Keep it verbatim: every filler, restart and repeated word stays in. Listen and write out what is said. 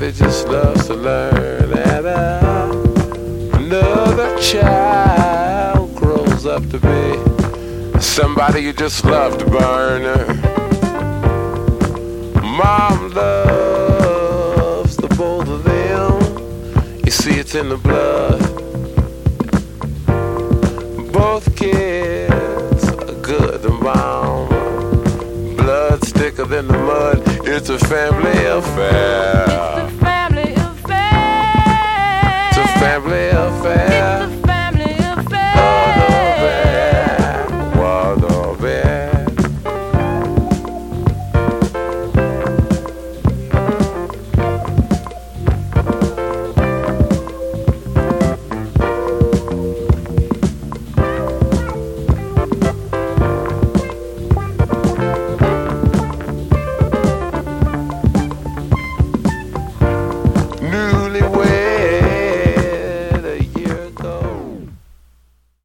Somebody just loves to learn, and uh, another child grows up to be somebody you just love to burn. Mom loves the both of them. You see, it's in the blood. Both kids are good and bound. Blood's thicker than the mud. It's a family affair.